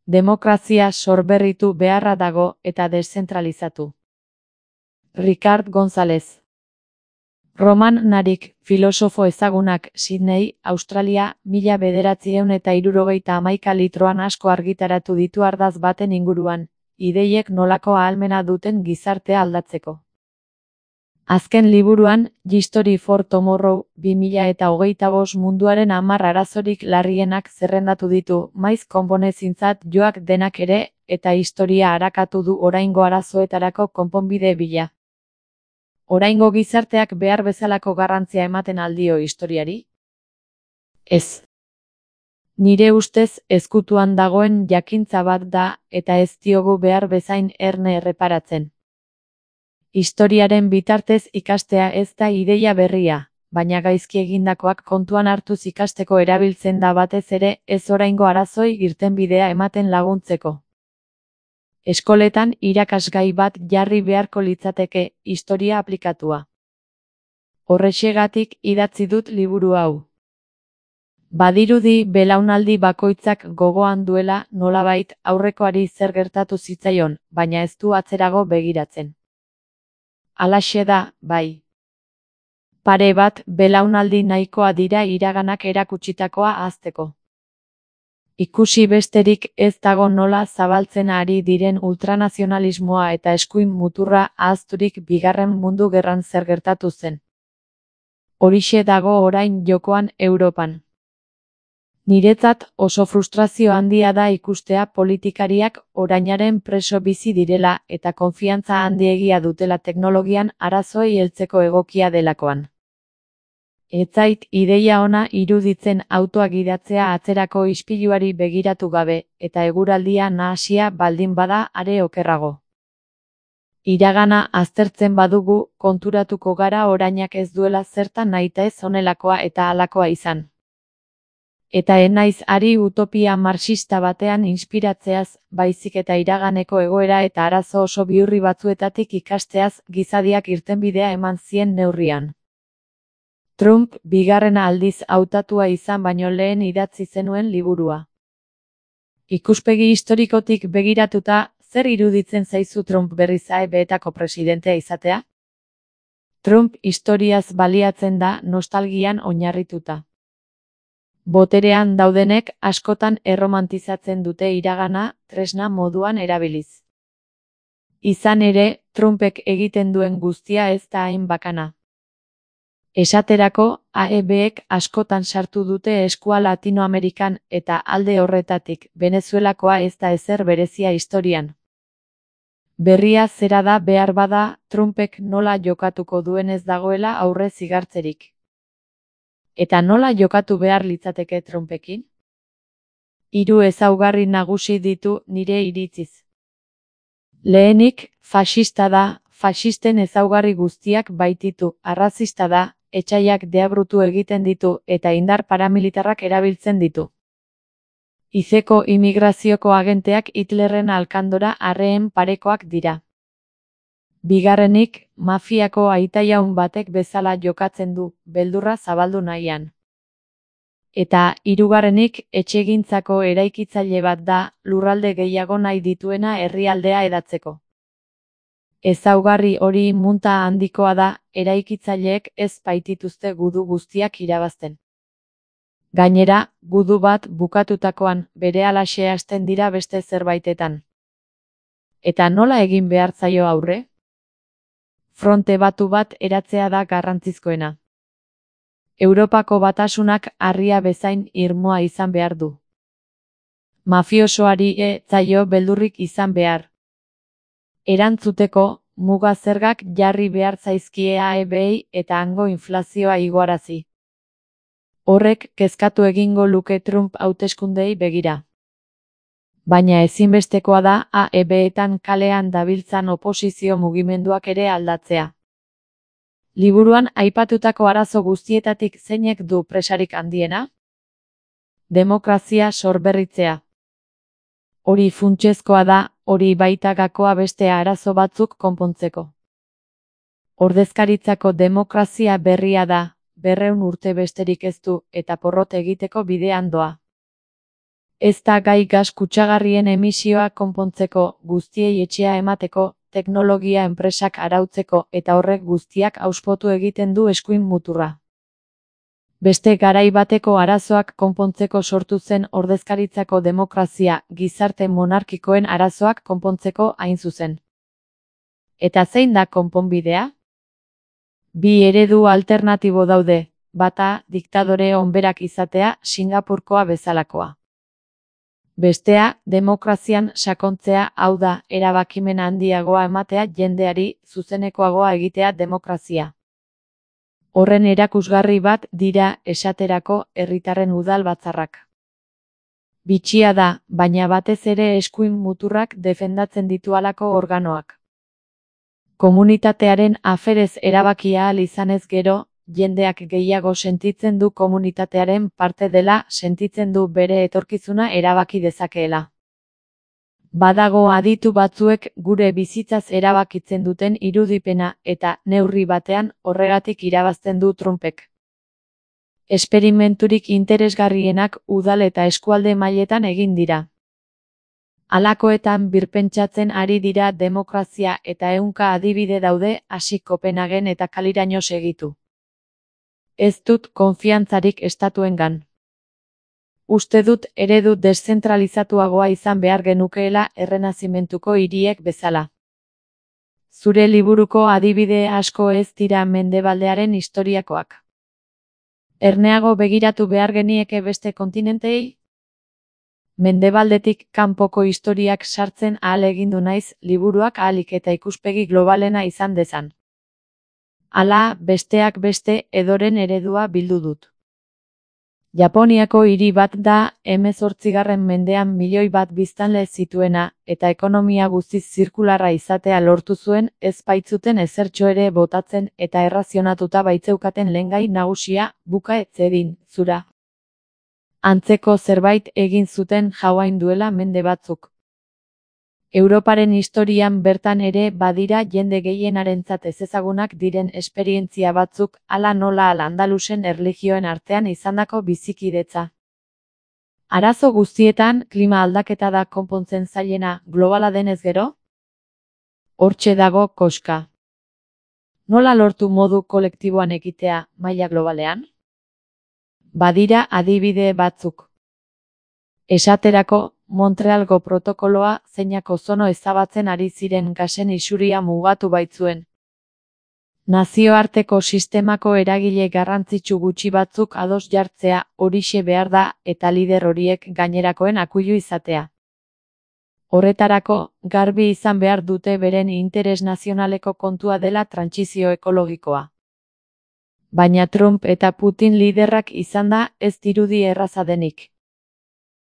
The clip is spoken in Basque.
Demokrazia sorberritu beharra dago eta deszentralizatu. Ricard González. Roman Narik, filosofo ezagunak, Sydney, Australia, 1971 litroan asko argitaratu ditu ardatz baten inguruan, ideiek nolako ahalmena duten gizartea aldatzeko. Azken liburuan, History for Tomorrow, 2025 munduaren 10 arazorik larrienak zerrendatu ditu, maiz konponezintzat joak denak ere, eta historia arakatu du oraingo arazoetarako konponbide bila. Oraingo gizarteak behar bezalako garrantzia ematen aldio historiari? Ez. Nire ustez ezkutuan dagoen jakintza bat da, eta ez diogu behar bezain erne erreparatzen. Historiaren bitartez ikastea ez da ideia berria, baina gaizki egindakoak kontuan hartuz ikasteko erabiltzen da batez ere ez oraingo arazoi irtenbidea ematen laguntzeko. Eskoletan irakasgai bat jarri beharko litzateke, historia aplikatua. Horrexegatik idatzi dut liburu hau. Badirudi belaunaldi bakoitzak gogoan duela nolabait aurrekoari zer gertatu zitzaion, baina ez du atzerago begiratzen. Halaxe da, bai. Pare bat belaunaldi nahikoa dira iraganak erakutsitakoa ahazteko. Ikusi besterik ez dago nola zabaltzen ari diren ultranazionalismoa eta eskuin muturra ahazturik Bigarren Mundu Gerran zer gertatu zen. Horixe dago orain jokoan Europan. Niretzat oso frustrazio handia da ikustea politikariak orainaren preso bizi direla eta konfiantza handiegia dutela teknologian arazoei heltzeko egokia delakoan. Ez zait ideia ona iruditzen autoa gidatzea atzerako ispiluari begiratu gabe, eta eguraldia nahasia baldin bada are okerrago. Iragana aztertzen badugu, konturatuko gara orainak ez duela zertan nahitaez honelakoa eta halakoa izan. Eta ez naiz ari utopia marxista batean inspiratzeaz, baizik eta iraganeko egoera eta arazo oso bihurri batzuetatik ikasteaz gizadiak irtenbidea eman zien neurrian. Trump bigarrena aldiz hautatua izan baino lehen idatzi zenuen liburua. Ikuspegi historikotik begiratuta, zer iruditzen zaizu Trump berriz AEB-etako presidentea izatea? Trump historiaz baliatzen da nostalgian oinarrituta. Boterean daudenek askotan erromantizatzen dute iragana tresna moduan erabiliz. Izan ere, Trumpek egiten duen guztia ez da hain bakana. Esaterako, AEB-ek askotan sartu dute eskua Latinoamerikan eta alde horretatik, Venezuelakoa ez da ezer berezia historian. Berria zera da behar bada, Trumpek nola jokatuko duen ez dagoela aurre zigartzerik. Eta nola jokatu behar litzateke Trumpekin? 3 ezaugarri nagusi ditu nire iritziz. Lehenik, faxista da, faxisten ezaugarri guztiak baititu, arrazista da, etsaiak deabrutu egiten ditu eta indar paramilitarrak erabiltzen ditu. Izeko imigrazioko agenteak Hitlerren alkandora arreen parekoak dira. Bigarrenik, mafiako aitajaun batek bezala jokatzen du, beldurra zabaldu nahian. Eta, hirugarrenik, etxegintzako eraikitzaile bat da, lurralde gehiago nahi dituena herrialdea edatzeko. Ezaugarri hori munta handikoa da, eraikitzaileek ez baitituzte gudu guztiak irabazten. Gainera, gudu bat bukatutakoan berehalaxe hasten dira beste zerbaitetan. Eta nola egin behar zaio aurre? Fronte batu bat eratzea da garrantzizkoena. Europako Batasunak harria bezain irmoa izan behar du. Mafiosoari zaio beldurrik izan behar. Erantzuteko, muga zergak jarri behar zaizkie AEB-ei eta hango inflazioa igoarazi. Horrek kezkatu egingo luke Trump hauteskundei begira. Baina ezinbestekoa da AEB-etan kalean dabiltzan oposizio mugimenduak ere aldatzea. Liburuan aipatutako arazo guztietatik zeinek du presarik handiena? Demokrazia sorberritzea. Hori funtsezkoa da, hori baita gakoa beste arazo batzuk konpontzeko. Ordezkaritzako demokrazia berria da, 200 urte besterik ez du, eta porrot egiteko bidean doa. Ez da gai gas kutsagarrien emisioak konpontzeko, guztiei etxea emateko, teknologia enpresak arautzeko eta horrek guztiak hauspotu egiten du eskuin muturra. Beste garai bateko arazoak konpontzeko sortu zen ordezkaritzako demokrazia, gizarte monarkikoen arazoak konpontzeko hain zuzen. Eta zein da konponbidea? Bi eredu alternatibo daude, bata diktadore onberak izatea Singapurkoa bezalakoa. Bestea, demokrazian sakontzea, hau da, erabakimen handiagoa ematea jendeari, zuzenekoagoa egitea demokrazia. Horren erakusgarri bat dira, esaterako, herritarren udal batzarrak. Bitxia da, baina batez ere eskuin muturrak defendatzen ditu halako organoak. Komunitatearen aferez erabakia ahal izanez gero, jendeak gehiago sentitzen du komunitatearen parte dela, sentitzen du bere etorkizuna erabaki dezakeela. Badago aditu batzuek gure bizitzaz erabakitzen duten irudipena eta, neurri batean, horregatik irabazten du Trumpek. Esperimenturik interesgarrienak udal eta eskualde mailetan egin dira. Halakoetan birpentsatzen ari dira demokrazia eta ehunka adibide daude, hasi Kopenhagen eta Kaliraino segitu. Ez dut konfiantzarik estatuengan. Uste dut eredu deszentralizatuagoa izan behar genukeela errenazimentuko hiriek bezala. Zure liburuko adibide asko ez dira mendebaldearen historiakoak. Erneago begiratu behar genieke beste kontinentei? Mendebaldetik kanpoko historiak sartzen ahalegindu naiz liburuak ahalik eta ikuspegi globalena izan dezan. Hala, besteak beste, edoren eredua bildu dut. Japoniako hiri bat da, 18. mendean 1.000.000 biztanle zituena, eta ekonomia guztiz zirkularra izatea lortu zuen, ez baitzuten ezertxo ere botatzen eta errazionatuta baitzeukaten lehengai nagusia, buka etzedin, zura. Antzeko zerbait egin zuten Hawain duela mende batzuk. Europaren historian bertan ere badira jende gehienarentzat ezezagunak diren esperientzia batzuk, hala nola Al-Andalusen erlijioen artean izandako bizikidetza. Arazo guztietan, klima aldaketa da konpontzen zailena, globala denez gero? Hortxe dago koska. Nola lortu modu kolektiboan egitea, maila globalean? Badira adibide batzuk. Esaterako, Montrealgo protokoloa zeinak ozono ezabatzen ari ziren gasen isuria mugatu baitzuen. Nazioarteko sistemako eragile garrantzitsu gutxi batzuk ados jartzea, horixe behar da, eta lider horiek gainerakoen akuilu izatea. Horretarako, garbi izan behar dute beren interes nazionaleko kontua dela trantsizio ekologikoa. Baina Trump eta Putin liderrak izanda ez dirudi erraza denik.